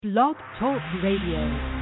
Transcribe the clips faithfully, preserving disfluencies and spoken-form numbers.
Blog Talk Radio.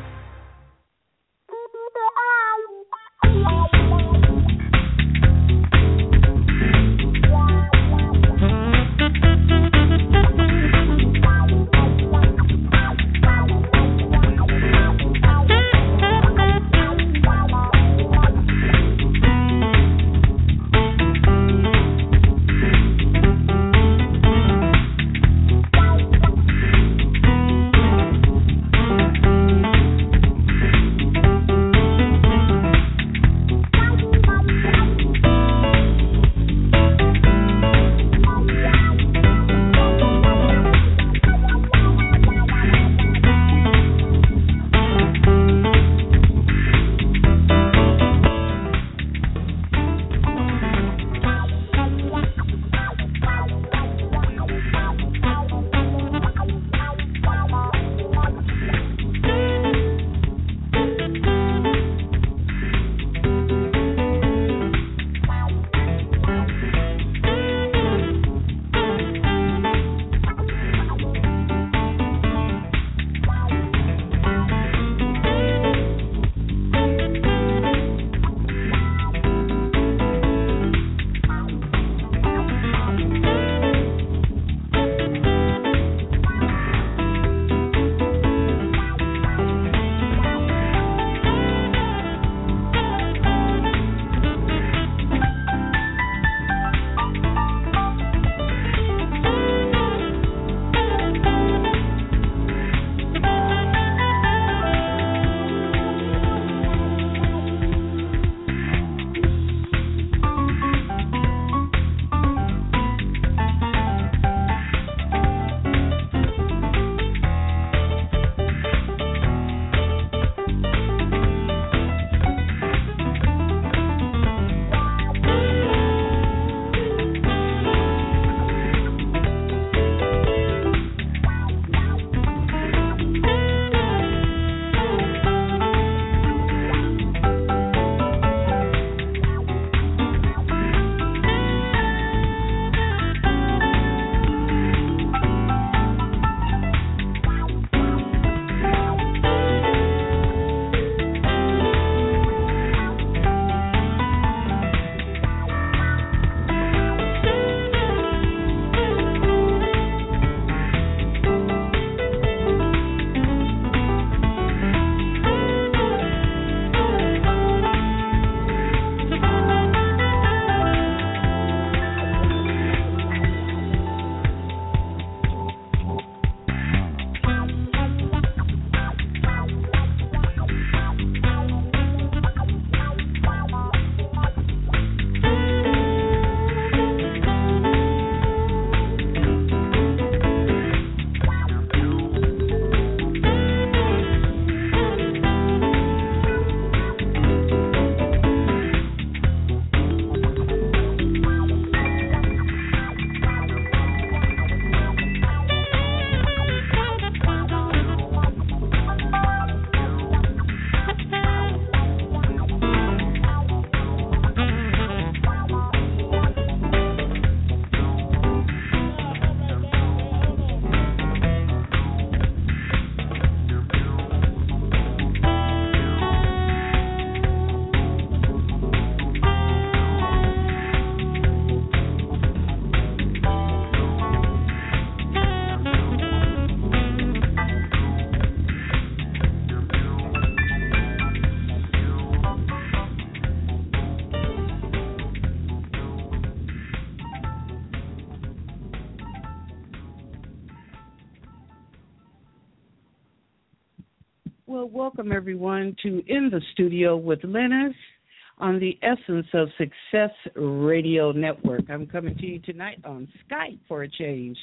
Well, welcome everyone to In the Studio with Lennis on the Essence of Success Radio Network. I'm coming to you tonight on Skype for a change.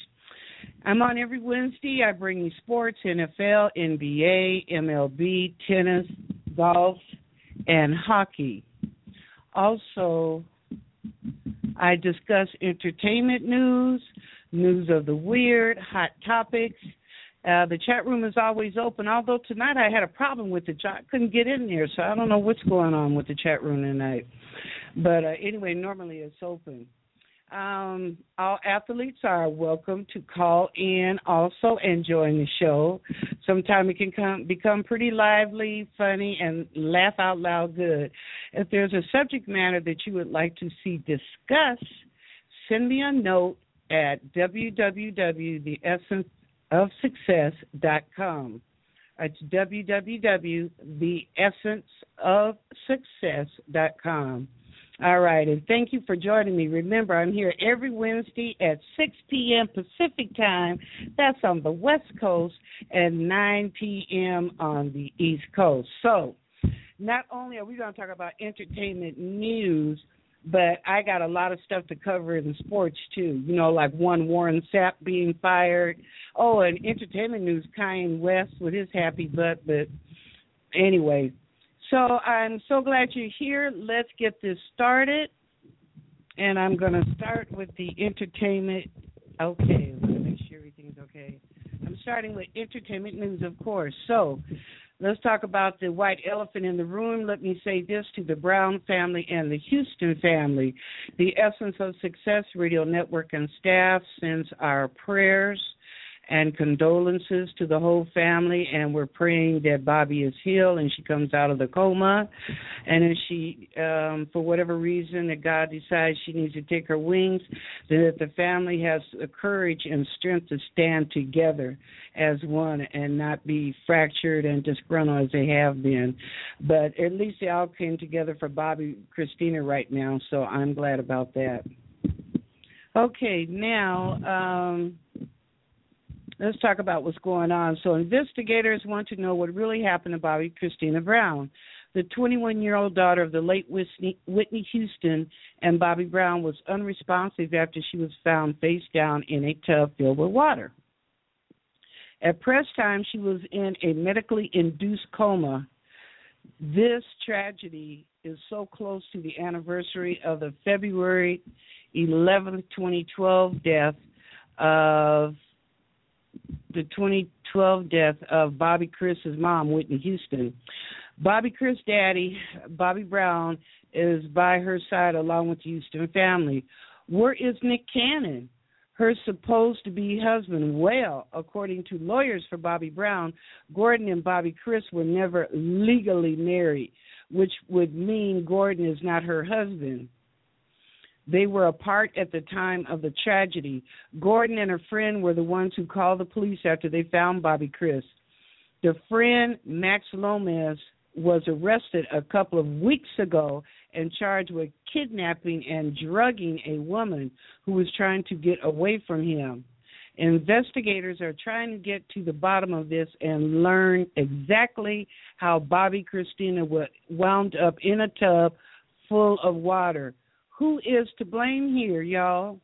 I'm on every Wednesday. I bring you sports, N F L, N B A, M L B, tennis, golf, and hockey. Also, I discuss entertainment news, news of the weird, hot topics. Uh, the chat room is always open, although tonight I had a problem with the chat. I couldn't get in there, so I don't know what's going on with the chat room tonight. But uh, anyway, normally it's open. Um, all athletes are welcome to call in also and join the show. Sometimes it can come, become pretty lively, funny, and laugh out loud good. If there's a subject matter that you would like to see discussed, send me a note at w w w dot the essence of success dot com. It's w w w dot the essence of success dot com. All right, and thank you for joining me. Remember, I'm here every Wednesday at six p.m. Pacific time. That's on the West Coast, and nine p.m. on the East Coast. So not only are we going to talk about entertainment news, but I got a lot of stuff to cover in sports, too. You know, like one Warren Sapp being fired. Oh, and entertainment news, Kanye West with his happy butt. But anyway, so I'm so glad you're here. Let's get this started. And I'm going to start with the entertainment. Okay, let me make sure everything's okay. I'm starting with entertainment news, of course. So let's talk about the white elephant in the room. Let me say this to the Brown family and the Houston family. The Essence of Success Radio Network and staff sends our prayers and condolences to the whole family, and we're praying that Bobby is healed and she comes out of the coma. And if she, um, for whatever reason, that God decides she needs to take her wings, then that the family has the courage and strength to stand together as one and not be fractured and disgruntled as they have been. But at least they all came together for Bobby Christina right now, so I'm glad about that. Okay, now um, let's talk about what's going on. So investigators want to know what really happened to Bobby Christina Brown. The twenty-one-year-old daughter of the late Whitney Houston and Bobby Brown was unresponsive after she was found face down in a tub filled with water. At press time, she was in a medically induced coma. This tragedy is so close to the anniversary of the February eleventh, twenty twelve death of the twenty twelve death of Bobby Chris's mom, Whitney Houston. Bobby Chris' daddy, Bobby Brown, is by her side along with the Houston family. Where is Nick Cannon, her supposed-to-be husband? Well, according to lawyers for Bobby Brown, Gordon and Bobby Chris were never legally married, which would mean Gordon is not her husband. They were apart at the time of the tragedy. Gordon and her friend were the ones who called the police after they found Bobby Chris. The friend, Max Lomez, was arrested a couple of weeks ago and charged with kidnapping and drugging a woman who was trying to get away from him. Investigators are trying to get to the bottom of this and learn exactly how Bobby Christina wound up in a tub full of water. Who is to blame here, y'all?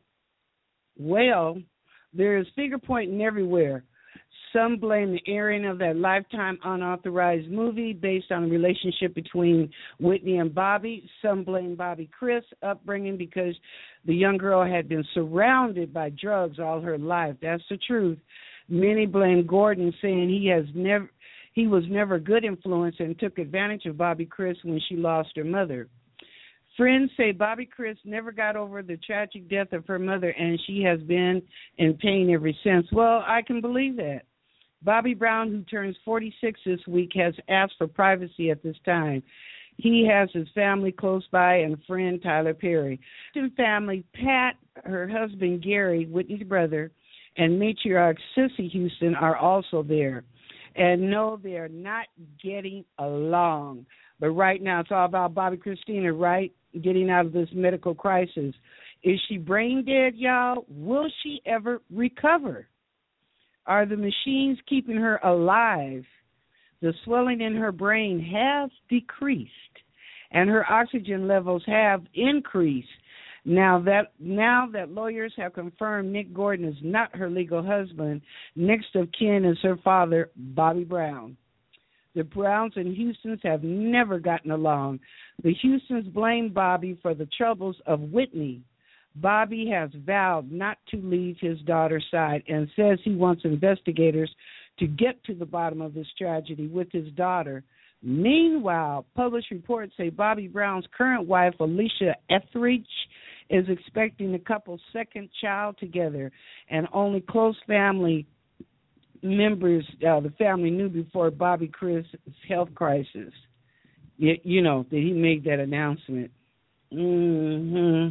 Well, there is finger pointing everywhere. Some blame the airing of that Lifetime unauthorized movie based on the relationship between Whitney and Bobby. Some blame Bobby Chris' upbringing because the young girl had been surrounded by drugs all her life. That's the truth. Many blame Gordon, saying he has never he was never a good influence and took advantage of Bobby Chris when she lost her mother. Friends say Bobby Chris never got over the tragic death of her mother, and she has been in pain ever since. Well, I can believe that. Bobby Brown, who turns forty-six this week, has asked for privacy at this time. He has his family close by and friend Tyler Perry. His family, Pat, her husband Gary, Whitney's brother, and matriarch Sissy Houston are also there. And no, they're not getting along. But right now it's all about Bobby Christina, right? Getting out of this medical crisis. Is she brain dead, y'all? Will she ever recover? Are the machines keeping her alive? The swelling in her brain has decreased, and her oxygen levels have increased. Now that now that lawyers have confirmed Nick Gordon is not her legal husband, next of kin is her father, Bobby Brown. The Browns and Houstons have never gotten along. The Houstons blame Bobby for the troubles of Whitney. Bobby has vowed not to leave his daughter's side and says he wants investigators to get to the bottom of this tragedy with his daughter. Meanwhile, published reports say Bobby Brown's current wife, Alicia Etheridge, is expecting the couple's second child together, and only close family members, uh, the family knew before Bobby Chris' health crisis. You, you know, that he made that announcement. Mm-hmm.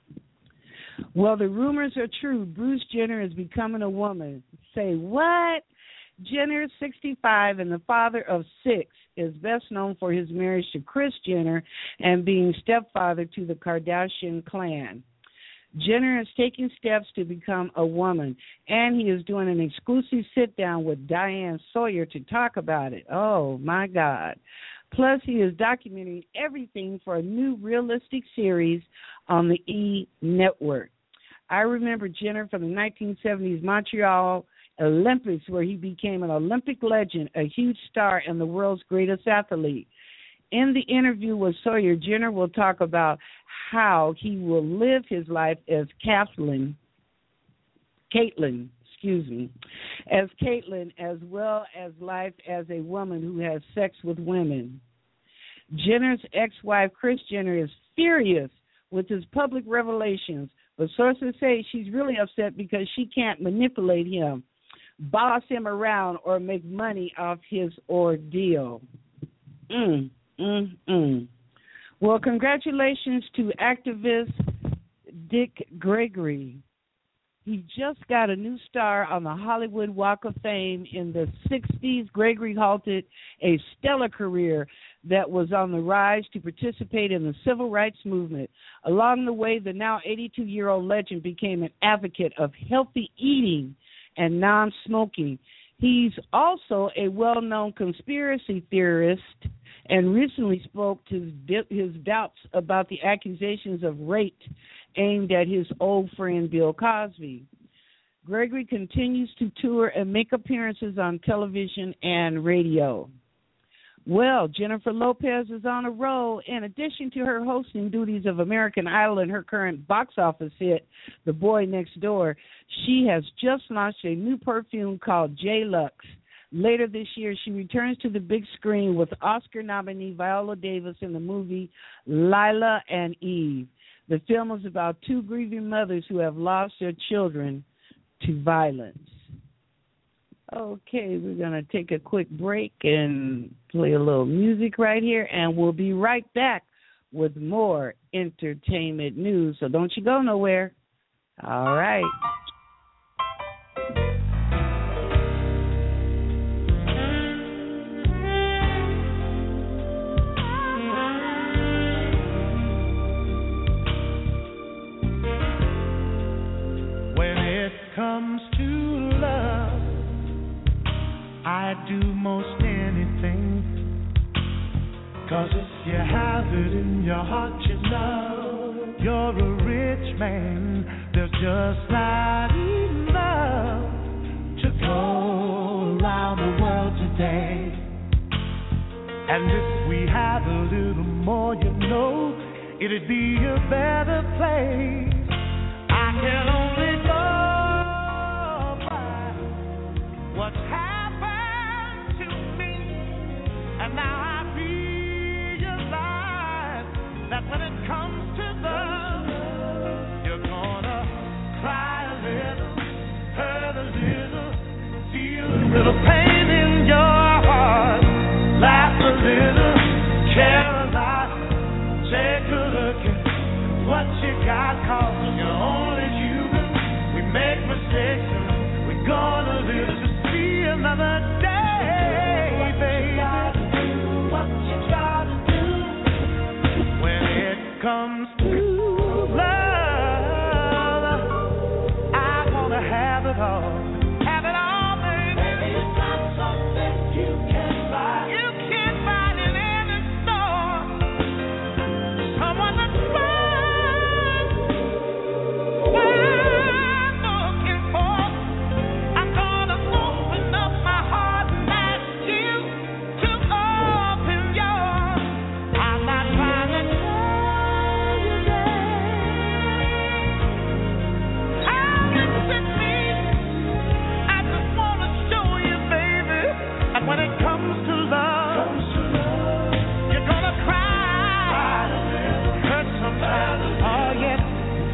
Well, the rumors are true. Bruce Jenner is becoming a woman. Say what? Jenner, sixty-five, and the father of six, is best known for his marriage to Kris Jenner and being stepfather to the Kardashian clan. Jenner is taking steps to become a woman, and he is doing an exclusive sit-down with Diane Sawyer to talk about it. Oh, my God. Plus, he is documenting everything for a new realistic series on the E! Network. I remember Jenner from the nineteen seventies Montreal Olympics, where he became an Olympic legend, a huge star, and the world's greatest athlete. In the interview with Sawyer, Jenner will talk about how he will live his life as Kathleen, Caitlyn, excuse me, as Caitlyn, as well as life as a woman who has sex with women. Jenner's ex-wife, Kris Jenner, is furious with his public revelations, but sources say she's really upset because she can't manipulate him, boss him around, or make money off his ordeal. Mm, mm, mm. Well, congratulations to activist Dick Gregory. He just got a new star on the Hollywood Walk of Fame. In the sixties, Gregory halted a stellar career that was on the rise to participate in the civil rights movement. Along the way, the now eighty-two-year-old legend became an advocate of healthy eating and non-smoking. He's also a well-known conspiracy theorist and recently spoke to his doubts about the accusations of rape aimed at his old friend Bill Cosby. Gregory continues to tour and make appearances on television and radio. Well, Jennifer Lopez is on a roll. In addition to her hosting duties of American Idol and her current box office hit, The Boy Next Door, she has just launched a new perfume called J-Lux. Later this year, she returns to the big screen with Oscar nominee Viola Davis in the movie Lila and Eve. The film is about two grieving mothers who have lost their children to violence. Okay, we're going to take a quick break and play a little music right here, and we'll be right back with more entertainment news. So don't you go nowhere. All right. When it comes to love, I do most anything, 'cause if you have it in your heart, you know you're a rich man. There's just not enough to go around the world today. And if we had a little more, you know, it'd be a better place. I can only go by what's happened to me, and now I realize that when it comes to love, you're gonna cry a little, hurt a little, feel a little pain in your heart, laugh a little, care a lot, take a look at what you got, 'cause you're only human. We make mistakes and we're gonna live to see another day, baby. What you gotta do when it comes to love, I wanna have it all, have it all, baby. Baby, it's not something you can buy. You can't buy it in any store. Someone that's fine, I'm looking for. I'm gonna open up my heart and ask you to open yours. I'm not trying to tell you how it fits me. I just wanna show you, baby. And when it comes to love, you're gonna cry, hurt sometimes. Oh yes,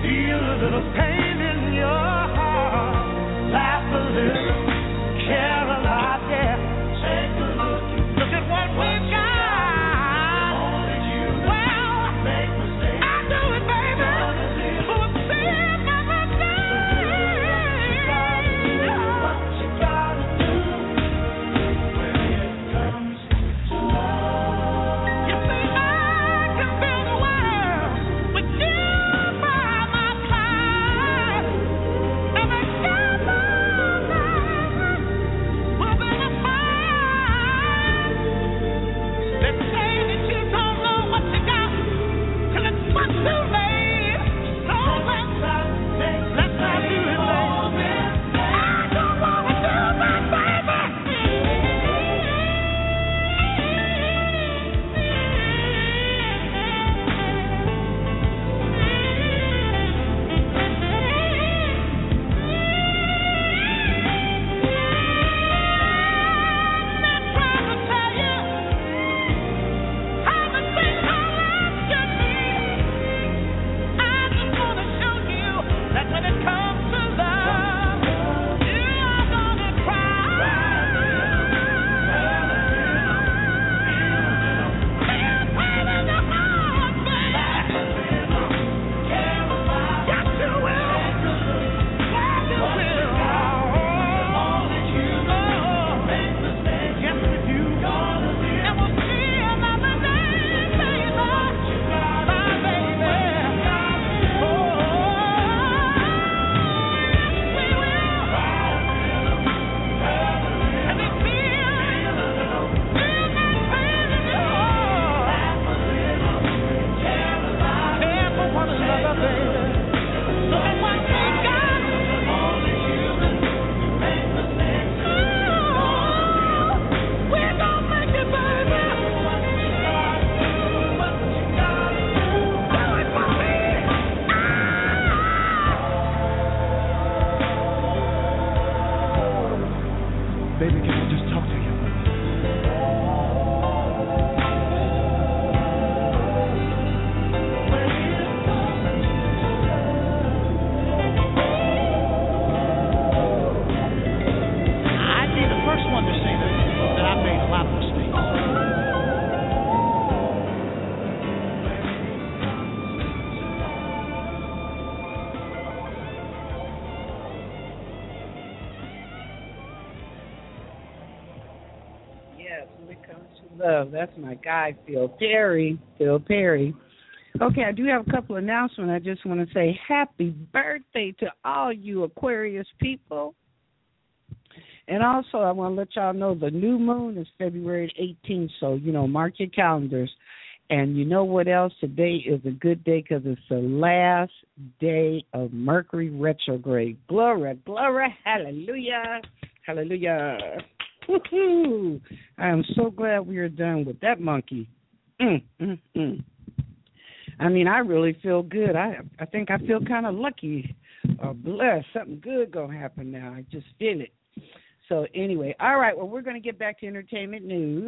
Yes, when it comes to love, that's my guy, Phil Perry. Phil Perry. Okay, I do have a couple of announcements. I just want to say happy birthday to all you Aquarius people. And also, I want to let y'all know the new moon is February eighteenth, so, you know, mark your calendars. And you know what else? Today is a good day because it's the last day of Mercury retrograde. Glory, glory, hallelujah, hallelujah. Woo-hoo. I am so glad we are done with that monkey. Mm, mm, mm. I mean, I really feel good. I I think I feel kind of lucky or blessed. Something good going to happen now. I just feel it. So anyway, all right, well, we're going to get back to entertainment news.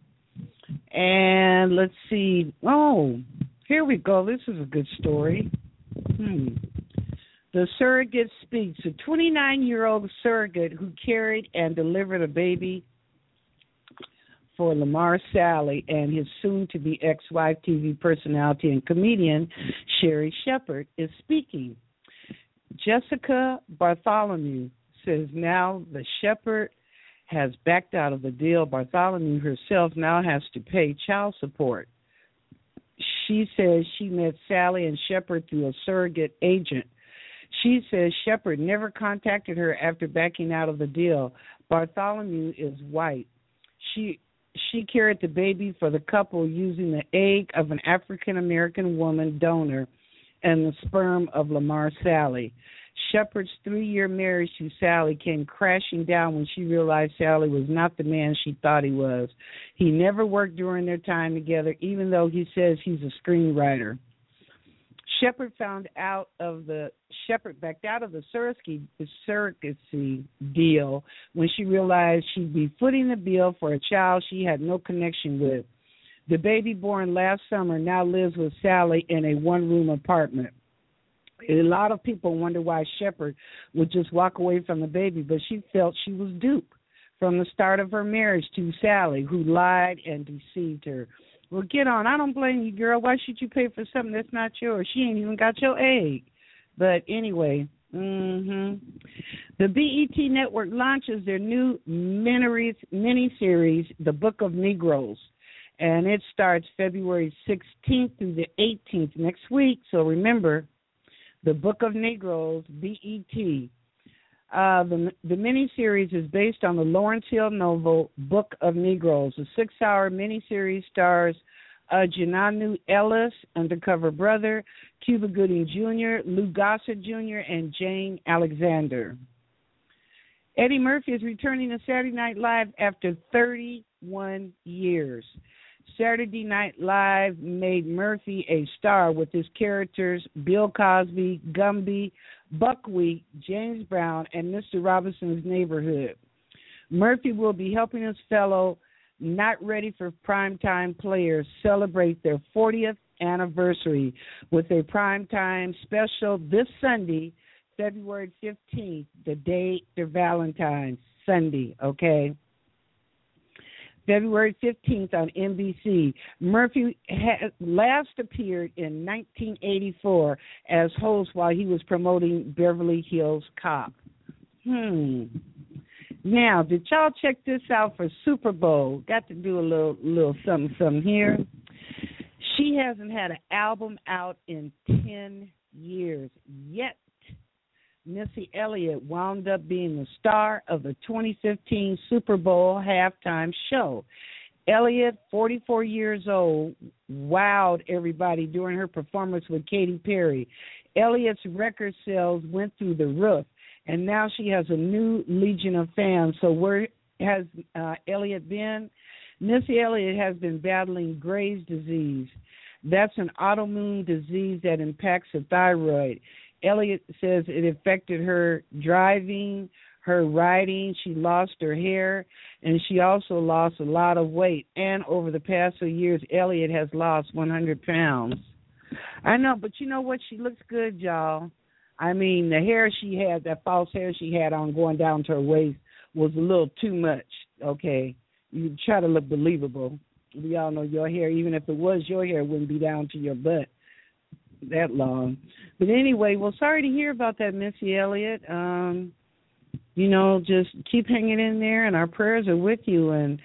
And let's see. Oh, here we go. This is a good story. Hmm. The surrogate speaks. A twenty-nine-year-old surrogate who carried and delivered a baby for Lamar Sally and his soon-to-be ex-wife, T V personality and comedian Sherri Shepherd, is speaking. Jessica Bartholomew says now the Shepherd has backed out of the deal. Bartholomew herself now has to pay child support. She says she met Sally and Shepherd through a surrogate agent. She says Shepherd never contacted her after backing out of the deal. Bartholomew is white. She she carried the baby for the couple using the egg of an African-American woman donor and the sperm of Lamar Sally. Shepherd's three-year marriage to Sally came crashing down when she realized Sally was not the man she thought he was. He never worked during their time together, even though he says he's a screenwriter. Shepherd found out of the Shepherd backed out of the surrogacy, the surrogacy deal when she realized she'd be footing the bill for a child she had no connection with. The baby born last summer now lives with Sally in a one-room apartment. A lot of people wonder why Shepherd would just walk away from the baby, but she felt she was duped from the start of her marriage to Sally, who lied and deceived her. Well, get on. I don't blame you, girl. Why should you pay for something that's not yours? She ain't even got your egg. But anyway, mm-hmm. The B E T Network launches their new mini-series, The Book of Negroes, and it starts February sixteenth through the eighteenth next week. So remember, The Book of Negroes, B E T. Uh, the the miniseries is based on the Lawrence Hill novel Book of Negroes. The six-hour miniseries stars uh, Jananu Ellis, Undercover Brother, Cuba Gooding Junior, Lou Gossett Junior, and Jane Alexander. Eddie Murphy is returning to Saturday Night Live after thirty-one years. Saturday Night Live made Murphy a star with his characters Bill Cosby, Gumby, Buckwheat, James Brown, and Mister Robinson's Neighborhood. Murphy will be helping his fellow not ready for primetime players celebrate their fortieth anniversary with a primetime special this Sunday, February fifteenth, the day after Valentine's Sunday, okay? February fifteenth on N B C. Murphy ha- last appeared in nineteen eighty-four as host while he was promoting Beverly Hills Cop. Hmm. Now, did y'all check this out for Super Bowl? Got to do a little little something something here. She hasn't had an album out in ten years yet. Missy Elliott wound up being the star of the twenty fifteen Super Bowl halftime show. Elliott, forty-four years old, wowed everybody during her performance with Katy Perry. Elliott's record sales went through the roof, and now she has a new legion of fans. So where has uh, Elliott been? Missy Elliott has been battling Graves' disease. That's an autoimmune disease that impacts the thyroid. Elliott says it affected her driving, her riding. She lost her hair, and she also lost a lot of weight. And over the past few years, Elliott has lost one hundred pounds. I know, but you know what? She looks good, y'all. I mean, the hair she had, that false hair she had on going down to her waist was a little too much, okay? You try to look believable. We all know your hair, even if it was your hair, it wouldn't be down to your butt that long. But anyway, well, sorry to hear about that, Missy Elliott. Um, you know, just keep hanging in there, and our prayers are with you. And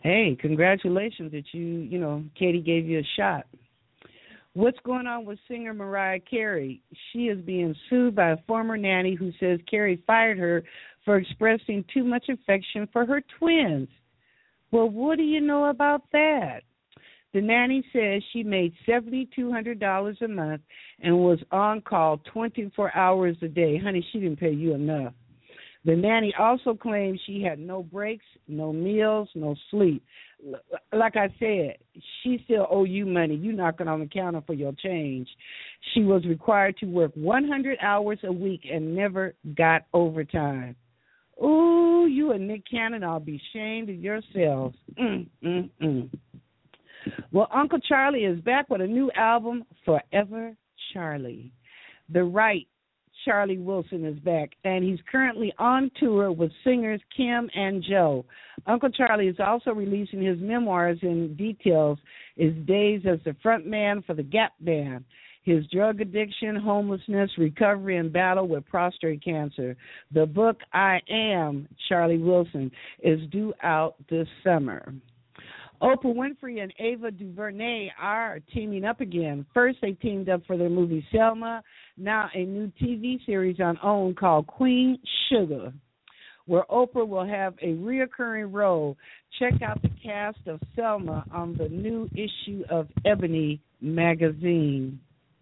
Hey, congratulations that you, you know, Katie gave you a shot. What's going on with singer Mariah Carey? She is being sued by a former nanny who says Carey fired her for expressing too much affection for her twins. Well, what do you know about that? The nanny says she made seven thousand two hundred dollars a month and was on call twenty-four hours a day. Honey, she didn't pay you enough. The nanny also claims she had no breaks, no meals, no sleep. Like I said, she still owe you money. You're not going to account for your change. She was required to work one hundred hours a week and never got overtime. Ooh, you and Nick Cannon, I'll be ashamed of yourselves. Mm, mm, mm. Well, Uncle Charlie is back with a new album, Forever Charlie. The right Charlie Wilson is back, and he's currently on tour with singers Kim and Joe. Uncle Charlie is also releasing his memoirs and details his days as the front man for the Gap Band, his drug addiction, homelessness, recovery, and battle with prostate cancer. The book, I Am Charlie Wilson, is due out this summer. Oprah Winfrey and Ava DuVernay are teaming up again. First, they teamed up for their movie Selma, now a new T V series on OWN called Queen Sugar, where Oprah will have a reoccurring role. Check out the cast of Selma on the new issue of Ebony magazine.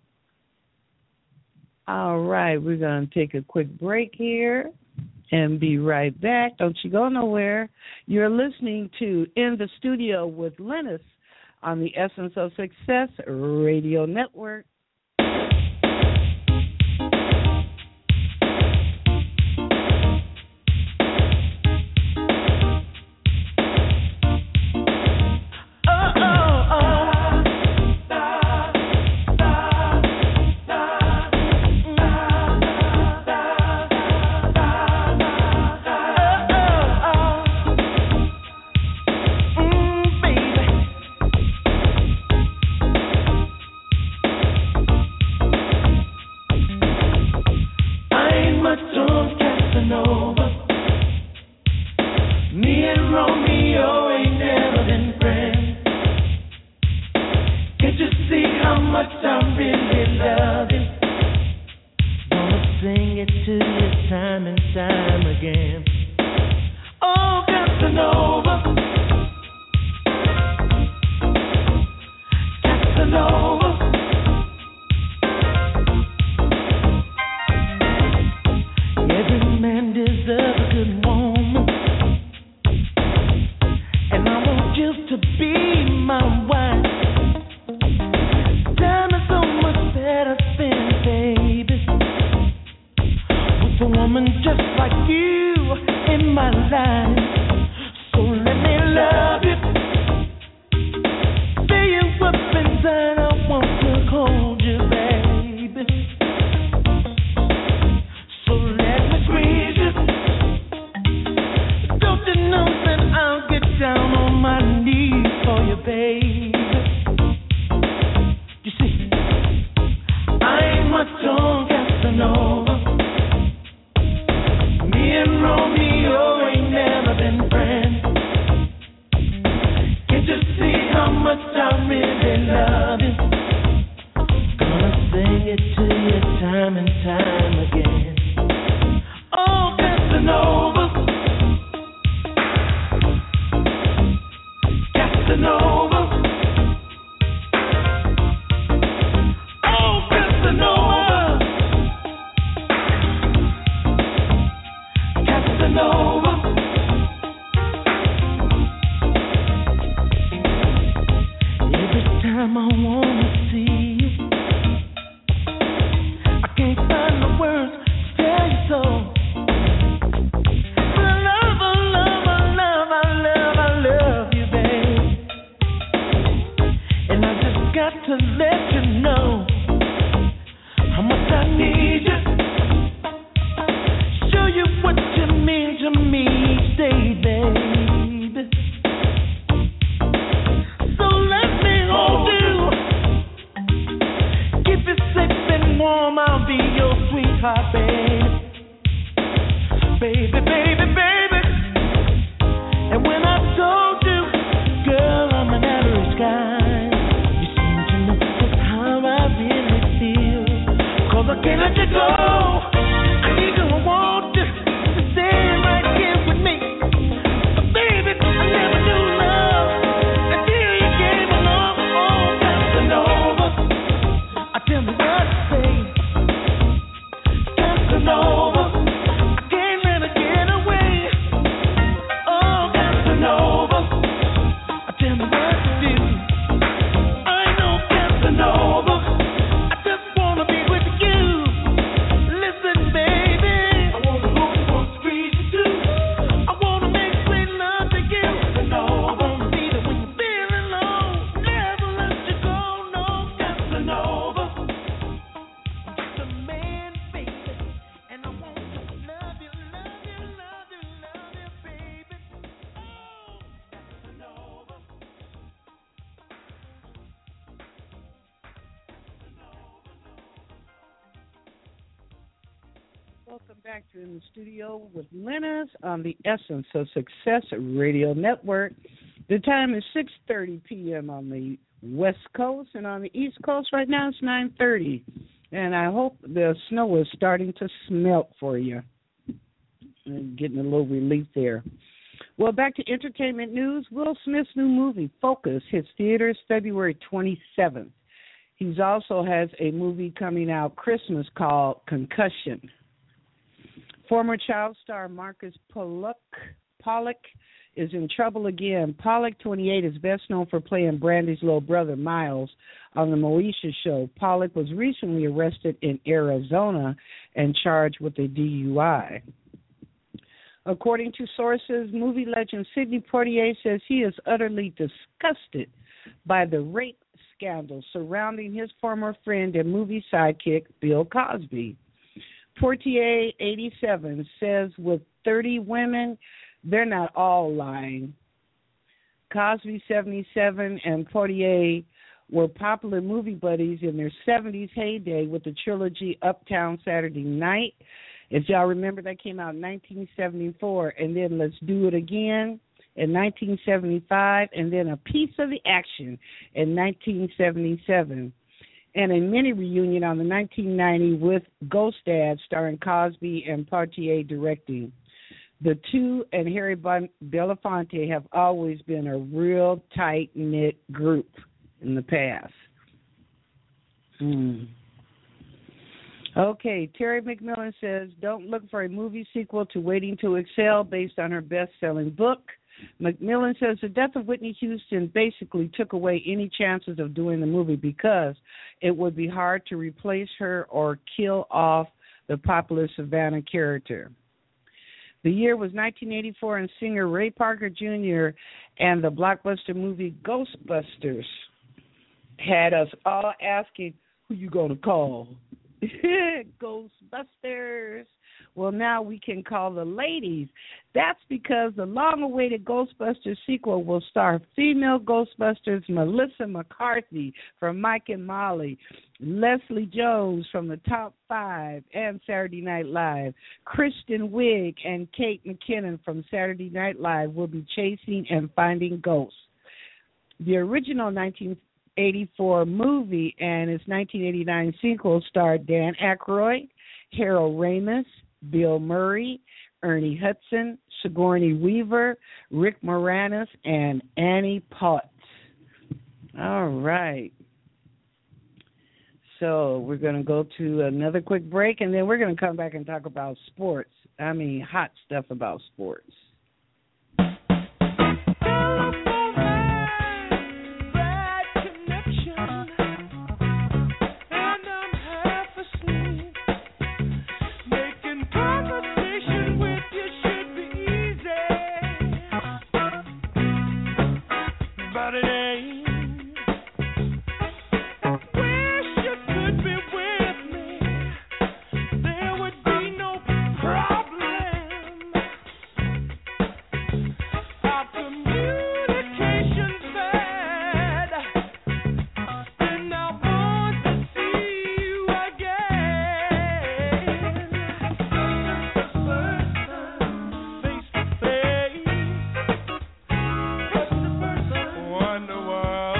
All right, we're going to take a quick break here and be right back. Don't you go nowhere. You're listening to In the Studio with Lennis on the Essence of Success Radio Network. Welcome back to In the Studio with Lennis on the Essence of Success Radio Network. The time is six thirty p.m. on the West Coast, and on the East Coast right now it's nine thirty. And I hope the snow is starting to smelt for you. And getting a little relief there. Well, back to entertainment news. Will Smith's new movie, Focus, hits theaters February twenty-seventh. He also has a movie coming out Christmas called Concussion. Former child star Marcus Pollock, Pollock is in trouble again. Pollock, twenty-eight, is best known for playing Brandy's little brother, Miles, on the Moesha show. Pollock was recently arrested in Arizona and charged with a D U I. According to sources, movie legend Sidney Poitier says he is utterly disgusted by the rape scandal surrounding his former friend and movie sidekick, Bill Cosby. Poitier, eighty-seven, says with thirty women, they're not all lying. Cosby, seventy-seven, and Poitier were popular movie buddies in their seventies heyday with the trilogy Uptown Saturday Night. If y'all remember, that came out in nineteen seventy-four, and then Let's Do It Again in nineteen seventy-five, and then A Piece of the Action in nineteen seventy-seven. And a mini reunion on the nineteen ninety with Ghost Dad, starring Cosby and Poitier directing. The two and Harry Belafonte have always been a real tight-knit group in the past. Hmm. Okay, Terry McMillan says, don't look for a movie sequel to Waiting to Exhale based on her best-selling book. McMillan says the death of Whitney Houston basically took away any chances of doing the movie because it would be hard to replace her or kill off the popular Savannah character. The year was nineteen eighty-four, and singer Ray Parker Junior and the blockbuster movie Ghostbusters had us all asking, who you going to call? Ghostbusters. Well, now we can call the ladies. That's because the long-awaited Ghostbusters sequel will star female Ghostbusters Melissa McCarthy from Mike and Molly, Leslie Jones from the Top Five and Saturday Night Live, Kristen Wiig and Kate McKinnon from Saturday Night Live will be chasing and finding ghosts. The original nineteen eighty-four movie and its nineteen eighty-nine sequel starred Dan Aykroyd, Harold Ramis, Bill Murray, Ernie Hudson, Sigourney Weaver, Rick Moranis, and Annie Potts. All right. So we're going to go to another quick break, and then we're going to come back and talk about sports. I mean, hot stuff about sports. Wonder World.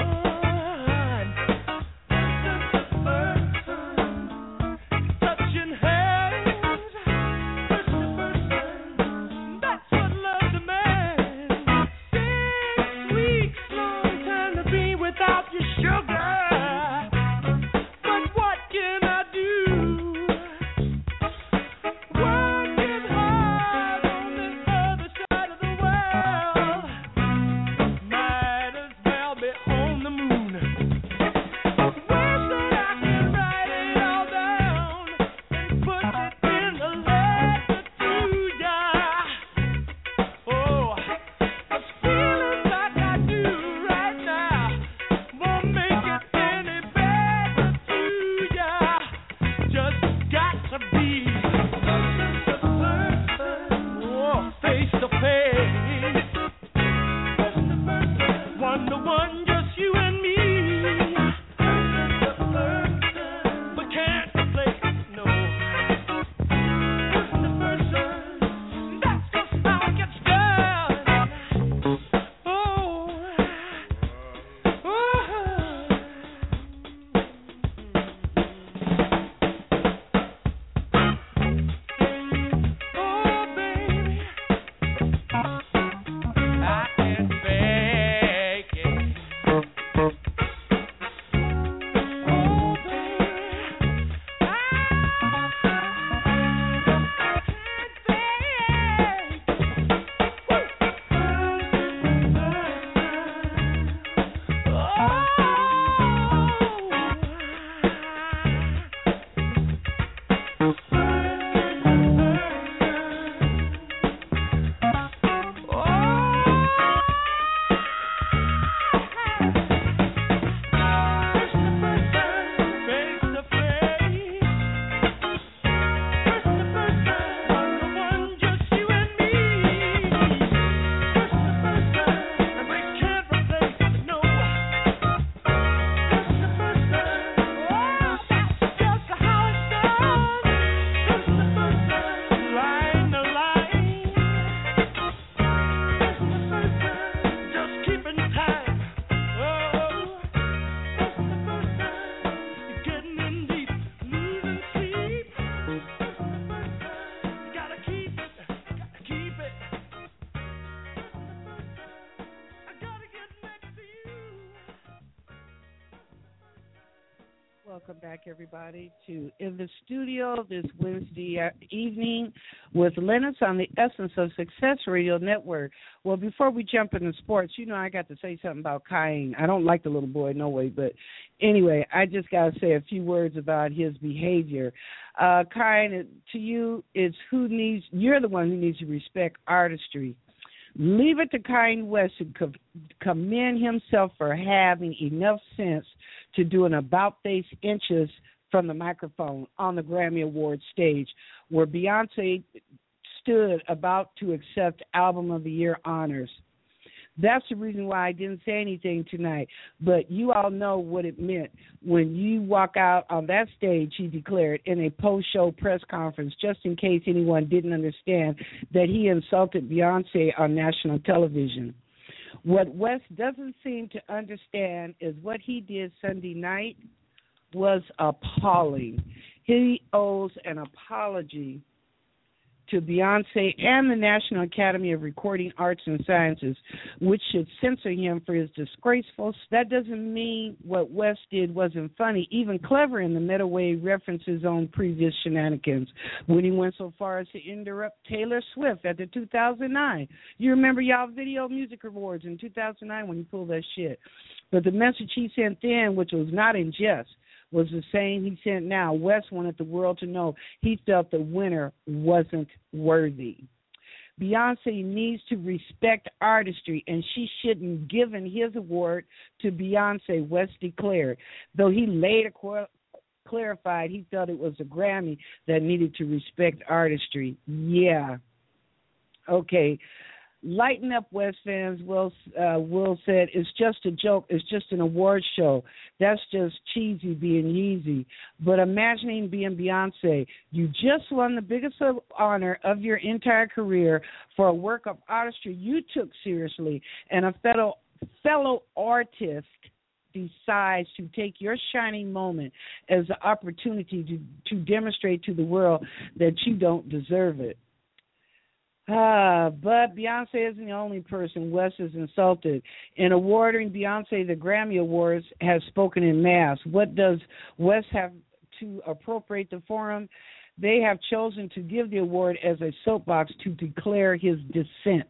Welcome back, everybody, to In the Studio this Wednesday evening with Lennox on the Essence of Success Radio Network. Well, before we jump into sports, you know I got to say something about Cain. I don't like the little boy, no way, but anyway, I just got to say a few words about his behavior. Uh, Cain, to you, it's who needs, you're the one who needs to respect artistry. Leave it to Kanye West to co- commend himself for having enough sense to do an about-face inches from the microphone on the Grammy Awards stage where Beyonce stood about to accept Album of the Year honors. That's the reason why I didn't say anything tonight. But you all know what it meant when you walk out on that stage, he declared, in a post-show press conference, just in case anyone didn't understand, that he insulted Beyonce on national television. What West doesn't seem to understand is what he did Sunday night was appalling. He owes an apology to Beyonce and the National Academy of Recording Arts and Sciences, which should censor him for his disgraceful. That doesn't mean what West did wasn't funny, even clever in the meta way references on previous shenanigans, when he went so far as to interrupt Taylor Swift at the two thousand nine. You remember y'all Video Music Awards in two thousand nine when he pulled that shit. But the message he sent then, which was not in jest, was the same he sent now. West wanted the world to know he felt the winner wasn't worthy. Beyonce needs to respect artistry, and she shouldn't have given his award to Beyonce, West declared, though he later qu- clarified he felt it was a Grammy that needed to respect artistry. Yeah. Okay. Lighten up, West fans, Will, uh, Will said. It's just a joke. It's just an award show. That's just cheesy being Yeezy. But imagining being Beyonce, you just won the biggest honor of your entire career for a work of artistry you took seriously, and a fellow, fellow artist decides to take your shining moment as an opportunity to, to demonstrate to the world that you don't deserve it. Ah, but Beyonce isn't the only person West has insulted. In awarding Beyonce the Grammy Awards has spoken in mass. What does West have to appropriate the forum? They have chosen to give the award as a soapbox to declare his dissent.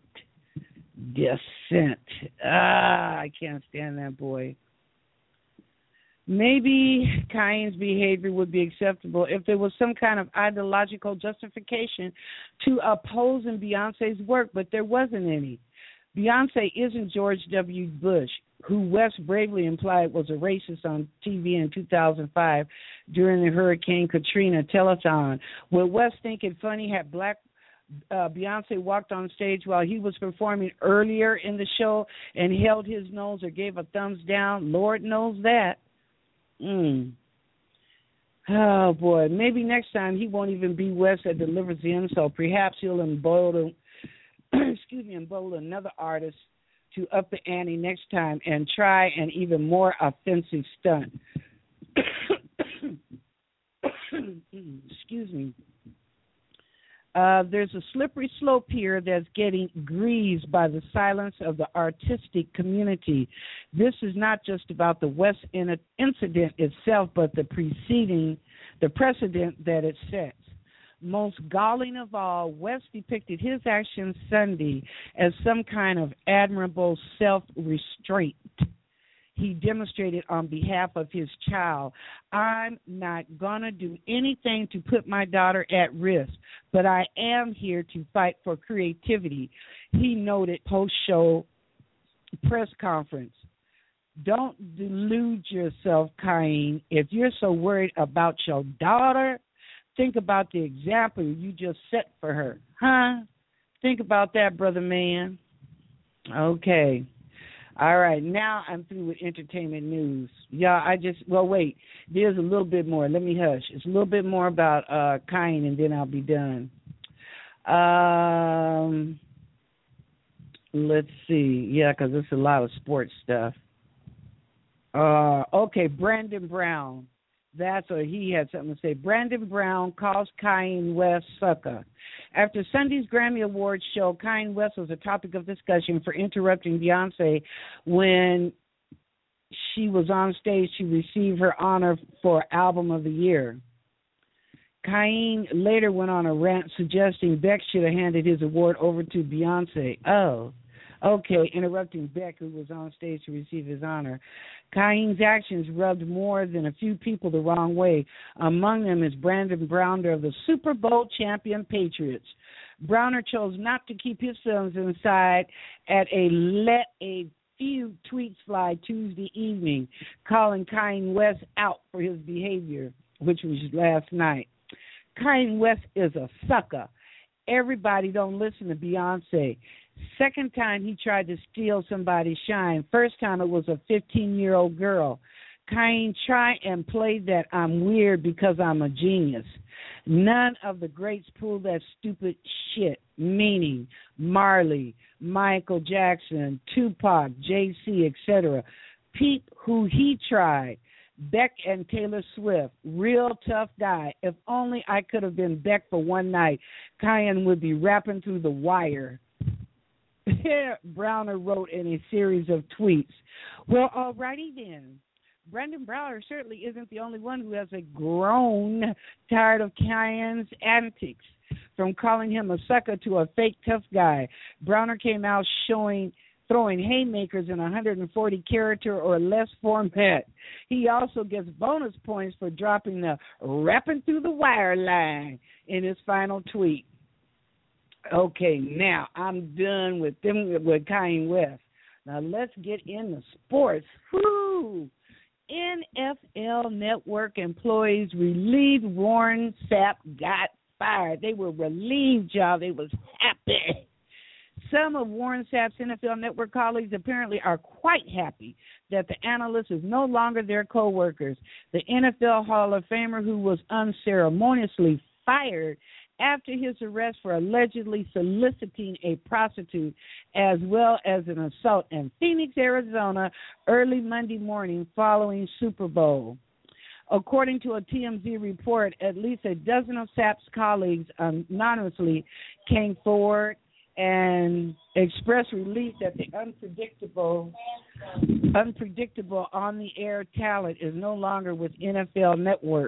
Dissent. Ah, I can't stand that boy. Maybe Kane's behavior would be acceptable if there was some kind of ideological justification to opposing Beyonce's work, but there wasn't any. Beyonce isn't George W. Bush, who West bravely implied was a racist on T V in two thousand five during the Hurricane Katrina telethon, where West, thinking funny, had black Uh, Beyonce walked on stage while he was performing earlier in the show and held his nose or gave a thumbs down. Lord knows that. Mm. Oh, boy. Maybe next time he won't even be West that delivers the insult. Perhaps he'll embolden, excuse me, embolden another artist to up the ante next time and try an even more offensive stunt. Excuse me. Uh, there's a slippery slope here that's getting greased by the silence of the artistic community. This is not just about the West incident itself, but the preceding, the precedent that it sets. Most galling of all, West depicted his actions Sunday as some kind of admirable self-restraint he demonstrated on behalf of his child. I'm not going to do anything to put my daughter at risk, but I am here to fight for creativity, he noted post-show press conference. Don't delude yourself, Cain. If you're so worried about your daughter, think about the example you just set for her. Huh? Think about that, brother man. Okay. All right, now I'm through with entertainment news. Yeah, I just, well, wait, there's a little bit more. Let me hush. It's a little bit more about uh, Cain, and then I'll be done. Um, let's see. Yeah, because it's a lot of sports stuff. Uh, okay, Brandon Brown. That's or he had something to say. Brandon Brown calls Kanye West sucker. After Sunday's Grammy Awards show, Kanye West was a topic of discussion for interrupting Beyonce when she was on stage to receive her honor for Album of the Year. Cain later went on a rant suggesting Beck should have handed his award over to Beyonce. Oh, okay, interrupting Beck, who was on stage to receive his honor. Cain's actions rubbed more than a few people the wrong way. Among them is Brandon Browner of the Super Bowl champion Patriots. Browner chose not to keep his feelings inside at a let a few tweets fly Tuesday evening, calling Kanye West out for his behavior, which was last night. Kanye West is a sucker. Everybody don't listen to Beyonce. Second time he tried to steal somebody's shine. First time it was a fifteen-year-old girl. Kanye tried and played that I'm weird because I'm a genius. None of the greats pulled that stupid shit, meaning Marley, Michael Jackson, Tupac, Jay-Z, et cetera. Peep who he tried. Beck and Taylor Swift, real tough guy. If only I could have been Beck for one night, Kanye would be rapping through the wire. Browner wrote in a series of tweets. Well, alrighty then. Brendan Browner certainly isn't the only one who has a grown tired of Kanye's antics. From calling him a sucker to a fake tough guy, Browner came out showing throwing haymakers in one hundred forty character or less format. He also gets bonus points for dropping the rapping through the wire line in his final tweet. Okay, now I'm done with them with Kanye West. Now let's get into sports. Whoo! N F L Network employees relieved Warren Sapp got fired. They were relieved, y'all. They was happy. Some of Warren Sapp's N F L Network colleagues apparently are quite happy that the analyst is no longer their co-workers. The N F L Hall of Famer, who was unceremoniously fired after his arrest for allegedly soliciting a prostitute as well as an assault in Phoenix, Arizona, early Monday morning following Super Bowl. According to a T M Z report, at least a dozen of Sapp's colleagues anonymously came forward and expressed relief that the unpredictable, unpredictable on-the-air talent is no longer with N F L Network.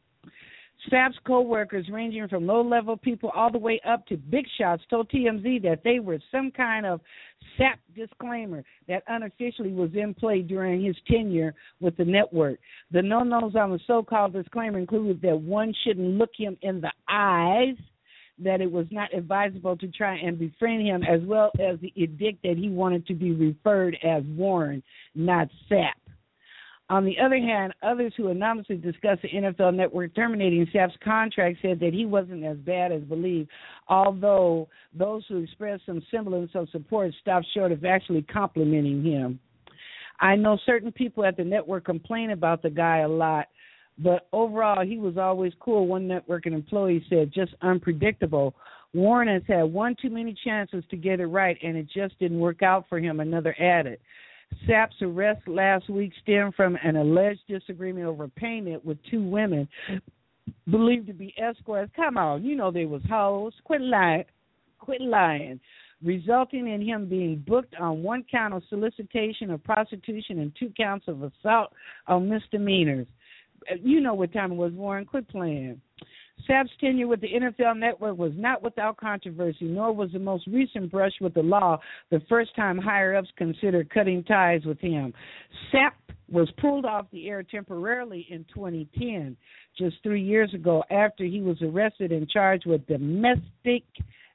Sapp's co-workers, ranging from low-level people all the way up to big shots, told T M Z that they were some kind of Sapp disclaimer that unofficially was in play during his tenure with the network. The no-nos on the so-called disclaimer included that one shouldn't look him in the eyes, that it was not advisable to try and befriend him, as well as the edict that he wanted to be referred as Warren, not Sapp. On the other hand, others who anonymously discussed the N F L Network terminating Sapp's contract said that he wasn't as bad as believed, although those who expressed some semblance of support stopped short of actually complimenting him. I know certain people at the network complain about the guy a lot, but overall he was always cool, one network employee said, just unpredictable. Warren has had one too many chances to get it right, and it just didn't work out for him, another added. Sapp's arrest last week stemmed from an alleged disagreement over payment with two women believed to be escorts. Come on, you know they was hoes. Quit lying. Quit lying. Resulting in him being booked on one count of solicitation of prostitution and two counts of assault on misdemeanors. You know what time it was, Warren. Quit playing. Sapp's tenure with the N F L Network was not without controversy, nor was the most recent brush with the law the first time higher-ups considered cutting ties with him. Sapp was pulled off the air temporarily in twenty ten, just three years ago, after he was arrested and charged with domestic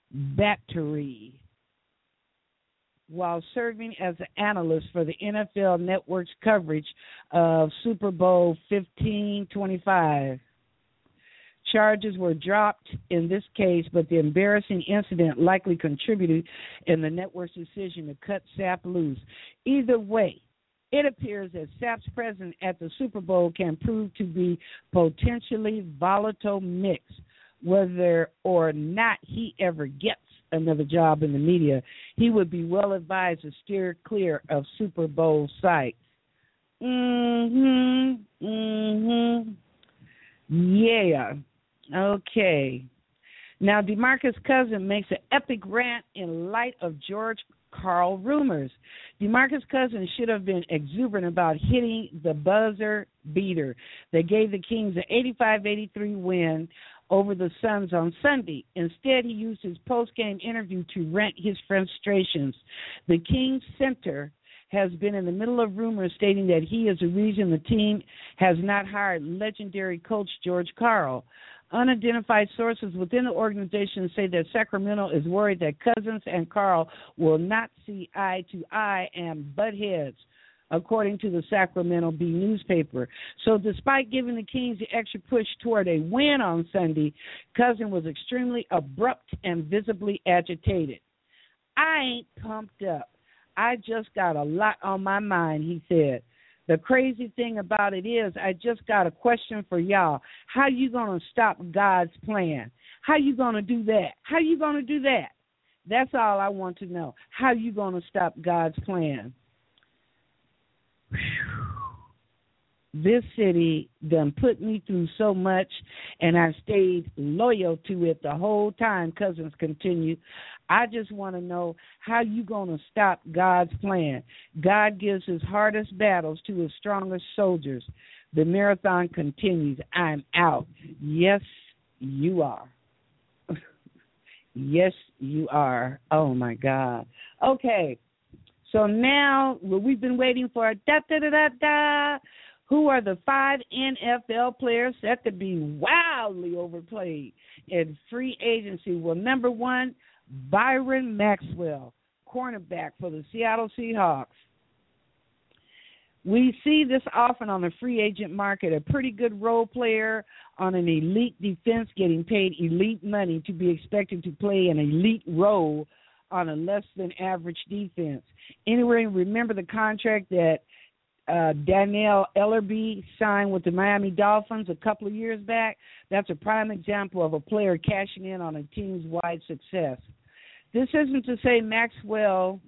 battery while serving as an analyst for the N F L Network's coverage of Super Bowl fifteen twenty-five. Charges were dropped in this case, but the embarrassing incident likely contributed in the network's decision to cut Sapp loose. Either way, it appears that Sapp's presence at the Super Bowl can prove to be potentially volatile mix, whether or not he ever gets another job in the media. He would be well advised to steer clear of Super Bowl sites. Mm-hmm. Mm-hmm. Yeah. Okay. Now, DeMarcus Cousins makes an epic rant in light of George Carl rumors. DeMarcus Cousins should have been exuberant about hitting the buzzer beater that gave the Kings an eighty-five eighty-three win over the Suns on Sunday. Instead, he used his post-game interview to rant his frustrations. The Kings center has been in the middle of rumors stating that he is the reason the team has not hired legendary coach George Karl. Unidentified sources within the organization say that Sacramento is worried that Cousins and Karl will not see eye to eye and butt heads, according to the Sacramento Bee newspaper. So despite giving the Kings the extra push toward a win on Sunday, Cousins was extremely abrupt and visibly agitated. I ain't pumped up. I just got a lot on my mind, he said. The crazy thing about it is I just got a question for y'all. How you going to stop God's plan? How you going to do that? How you going to do that? That's all I want to know. How you going to stop God's plan? This city done put me through so much, and I stayed loyal to it the whole time, Cousins continued. I just want to know how you going to stop God's plan. God gives his hardest battles to his strongest soldiers. The marathon continues. I'm out. Yes, you are. Yes, you are. Oh, my God. Okay. So now, well, we've been waiting for a da-da-da-da-da. Who are the five N F L players set to be wildly overplayed in free agency? Well, number one, Byron Maxwell, cornerback for the Seattle Seahawks. We see this often on the free agent market, a pretty good role player on an elite defense getting paid elite money to be expected to play an elite role on a less than average defense. Anyway, remember the contract that uh, Daniel Ellerbe signed with the Miami Dolphins a couple of years back? That's a prime example of a player cashing in on a team's wide success. This isn't to say Maxwell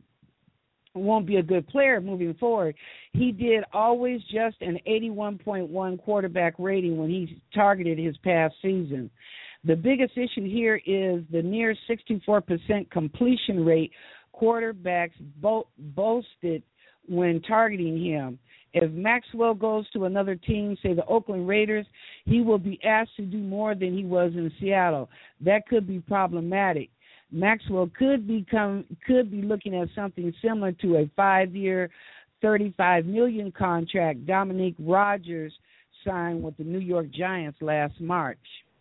won't be a good player moving forward. He did always just an eighty-one point one quarterback rating when he targeted his past season. The biggest issue here is the near sixty-four percent completion rate quarterbacks bo- boasted when targeting him. If Maxwell goes to another team, say the Oakland Raiders, he will be asked to do more than he was in Seattle. That could be problematic. Maxwell could become could be looking at something similar to a five-year, thirty-five million dollars contract Dominique Rodgers signed with the New York Giants last March.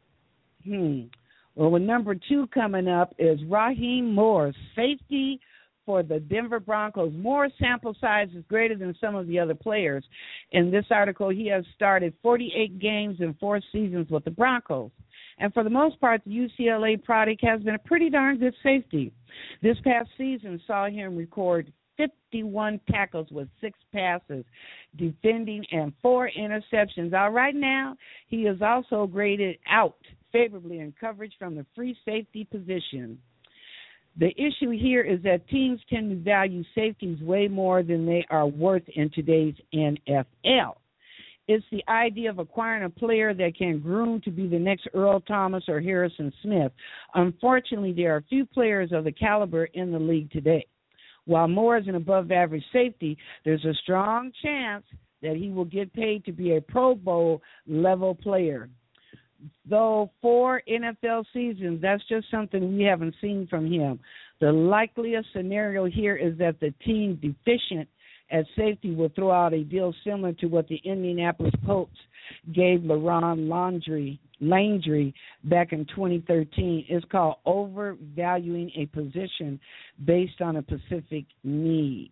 Hmm. Well, with number two coming up is Raheem Morris, safety for the Denver Broncos. Moore's sample size is greater than some of the other players. In this article, he has started forty-eight games in four seasons with the Broncos. And for the most part, the U C L A product has been a pretty darn good safety. This past season saw him record fifty-one tackles with six passes, defending, and four interceptions. All right now, he is also graded out favorably in coverage from the free safety position. The issue here is that teams tend to value safeties way more than they are worth in today's N F L. It's the idea of acquiring a player that can groom to be the next Earl Thomas or Harrison Smith. Unfortunately, there are few players of the caliber in the league today. While Moore is an above-average safety, there's a strong chance that he will get paid to be a Pro Bowl-level player. Though four N F L seasons, that's just something we haven't seen from him. The likeliest scenario here is that the team deficient at safety will throw out a deal similar to what the Indianapolis Colts gave LaRon Landry, Landry back in twenty thirteen. It's called overvaluing a position based on a specific need.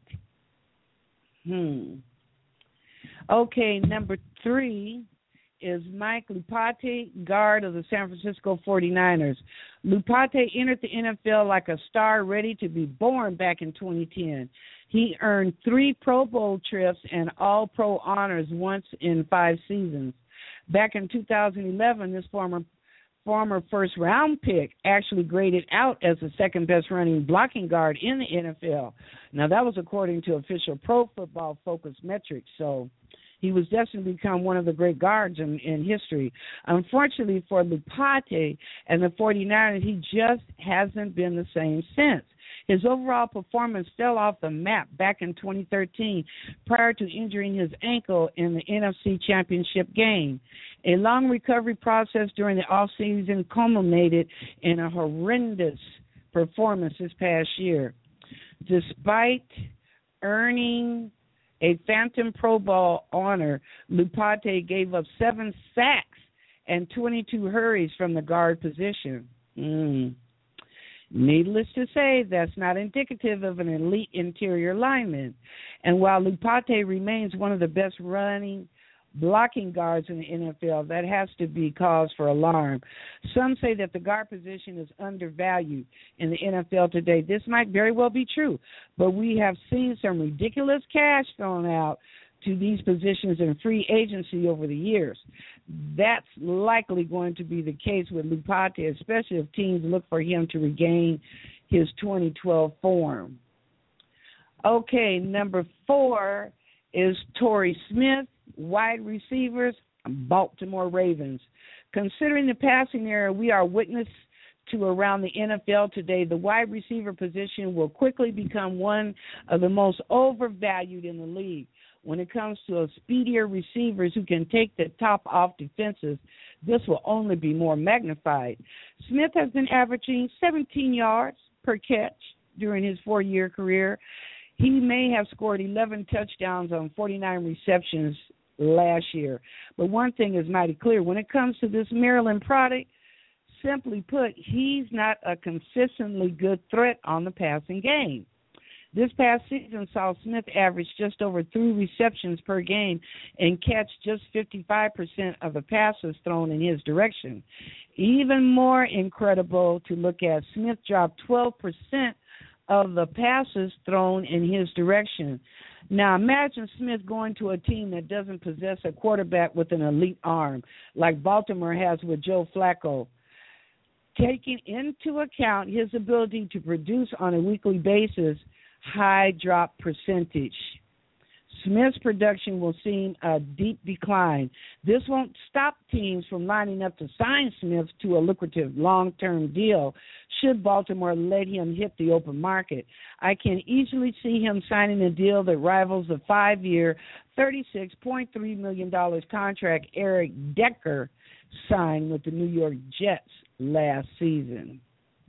Hmm. Okay, number three is Mike Lupate, guard of the San Francisco forty-niners. Lupate entered the N F L like a star ready to be born back in twenty ten. He earned three Pro Bowl trips and All-Pro honors once in five seasons. Back in two thousand eleven, this former former first-round pick actually graded out as the second-best running blocking guard in the N F L. Now, that was according to official Pro Football Focus metrics, so he was destined to become one of the great guards in, in history. Unfortunately for Lupate and the forty-niners, he just hasn't been the same since. His overall performance fell off the map back in twenty thirteen prior to injuring his ankle in the N F C Championship game. A long recovery process during the offseason culminated in a horrendous performance this past year. Despite earning a Phantom Pro Bowl honor, Lupate gave up seven sacks and twenty-two hurries from the guard position. Mm. Needless to say, that's not indicative of an elite interior lineman. And while Lupate remains one of the best running blocking guards in the N F L, that has to be cause for alarm. Some say that the guard position is undervalued in the N F L today. This might very well be true, but we have seen some ridiculous cash thrown out to these positions in free agency over the years. That's likely going to be the case with Lupate, especially if teams look for him to regain his twenty twelve form. Okay, number four is Torrey Smith, wide receivers, Baltimore Ravens. Considering the passing era we are witness to around the N F L today, the wide receiver position will quickly become one of the most overvalued in the league. When it comes to a speedier receivers who can take the top off defenses, this will only be more magnified. Smith has been averaging seventeen yards per catch during his four-year career. He may have scored eleven touchdowns on forty-nine receptions last year. But one thing is mighty clear. When it comes to this Maryland product, simply put, he's not a consistently good threat on the passing game. This past season saw Smith average just over three receptions per game and catch just fifty-five percent of the passes thrown in his direction. Even more incredible to look at, Smith dropped twelve percent of the passes thrown in his direction. Now, imagine Smith going to a team that doesn't possess a quarterback with an elite arm, like Baltimore has with Joe Flacco. Taking into account his ability to produce on a weekly basis, high drop percentage, Smith's production will see a deep decline. This won't stop teams from lining up to sign Smith to a lucrative long-term deal should Baltimore let him hit the open market. I can easily see him signing a deal that rivals the five-year, thirty-six point three million dollars contract Eric Decker signed with the New York Jets last season.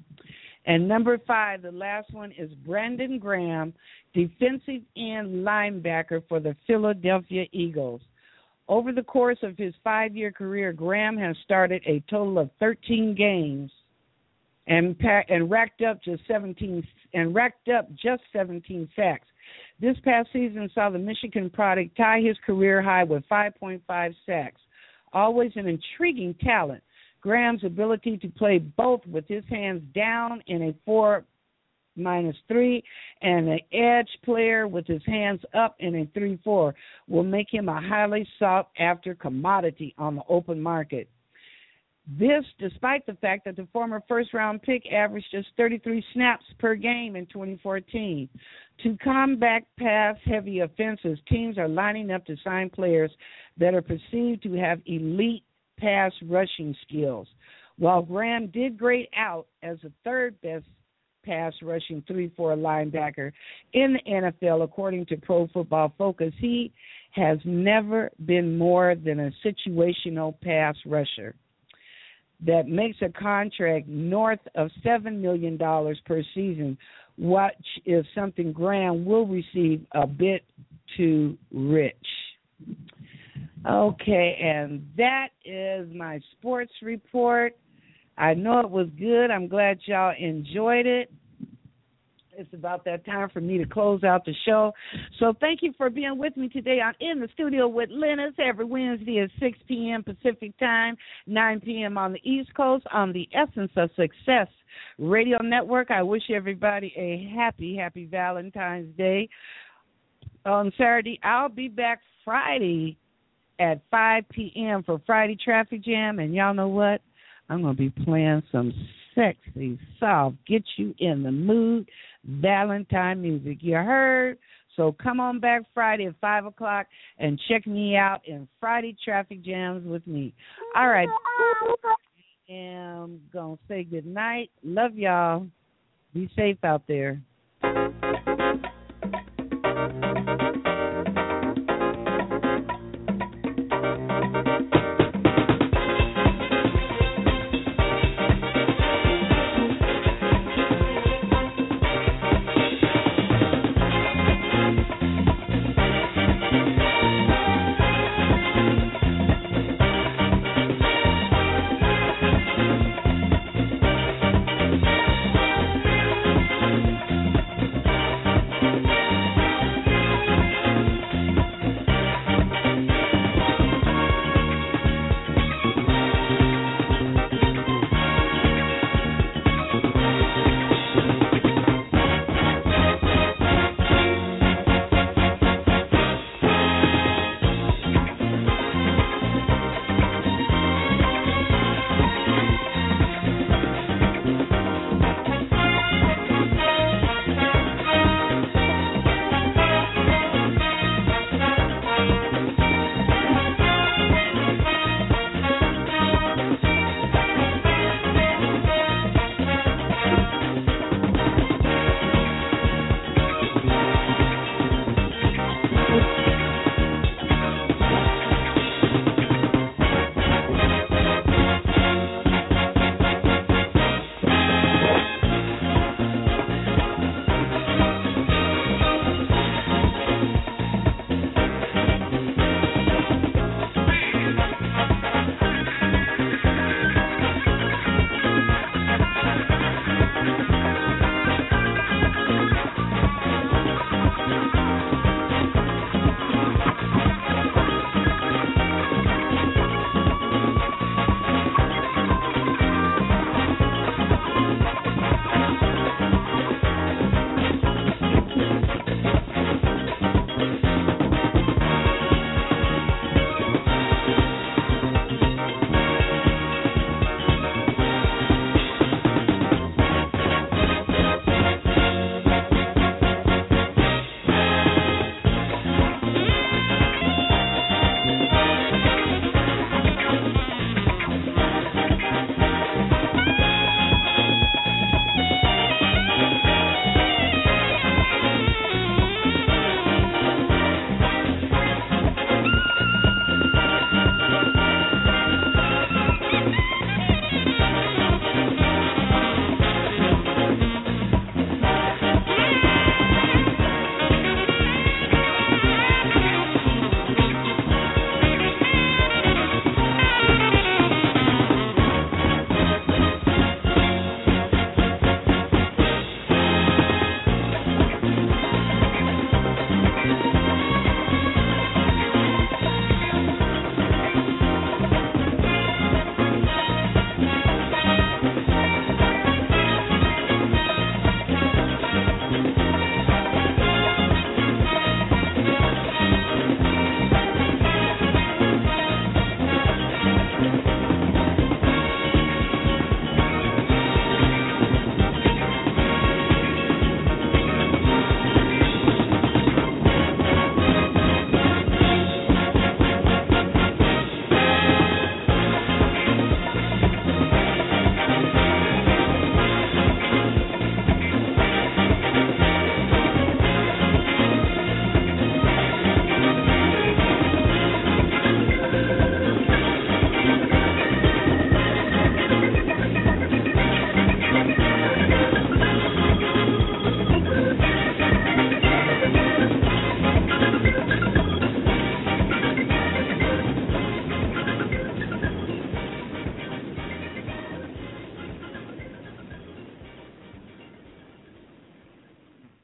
And number five, the last one, is Brandon Graham, defensive end linebacker for the Philadelphia Eagles. Over the course of his five-year career, Graham has started a total of thirteen games and and racked up just seventeen and racked up just seventeen sacks. This past season saw the Michigan product tie his career high with five point five sacks. Always an intriguing talent, Graham's ability to play both with his hands down in a four minus three and an edge player with his hands up in a three four will make him a highly sought-after commodity on the open market. This, despite the fact that the former first-round pick averaged just thirty-three snaps per game in twenty fourteen. To combat pass-heavy offenses, teams are lining up to sign players that are perceived to have elite pass rushing skills. While Graham did grade out as the third best pass rushing three four linebacker in the N F L, according to Pro Football Focus, he has never been more than a situational pass rusher that makes a contract north of seven million dollars per season, which is something Graham will receive a bit too rich. Okay, and that is my sports report. I know it was good. I'm glad y'all enjoyed it. It's about that time for me to close out the show. So thank you for being with me today. I'm in the studio with Lennis every Wednesday at six p.m. Pacific Time, nine p.m. on the East Coast on the Essence of Success Radio Network. I wish everybody a happy, happy Valentine's Day. On Saturday, I'll be back Friday at five p.m. for Friday Traffic Jam. And y'all know what? I'm going to be playing some sexy, soft, get you in the mood Valentine music. You heard? So come on back Friday at five o'clock and check me out in Friday Traffic Jams with me. All right. I am going to say good night. Love y'all. Be safe out there.